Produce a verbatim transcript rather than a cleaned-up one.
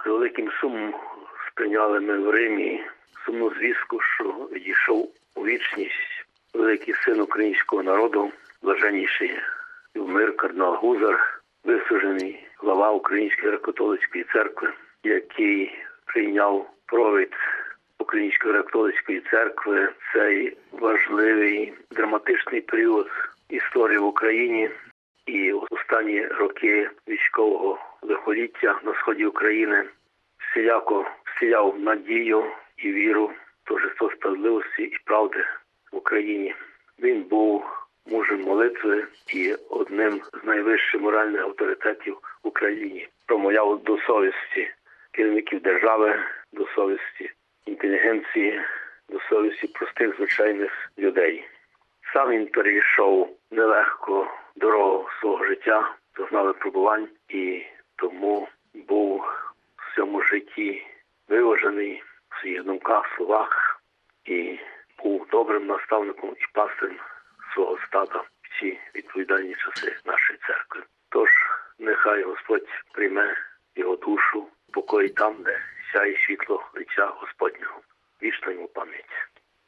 великим сумом сприйняли ми в Римі сумну звістку, що відійшов у вічність великий син українського народу, блаженніший в мир кардинал Гузар, висуджений глава Української греко-католицької церкви, який прийняв провід Української греко-католицької церкви цей важливий драматичний період історії в Україні і останні роки військового лихоліття на сході України всіляко всіяв надію і віру в торжество справедливості і правди в Україні. Він був мужем молитви і одним з найвищих моральних авторитетів в Україні. Промовляв до совісті керівників держави, до совісті інтелігенції, до совісті простих звичайних людей. Сам він перейшов нелегко дорогу свого життя, зазнав випробувань і тому був в цьому житті виважений в своїх думках, словах і був добрим наставником і пастирем свого стада в ці відповідальні часи нашої церкви. Тож нехай Господь прийме його душу, покої там, де сяє світло лиця Господнього. Вічна йому пам'ять.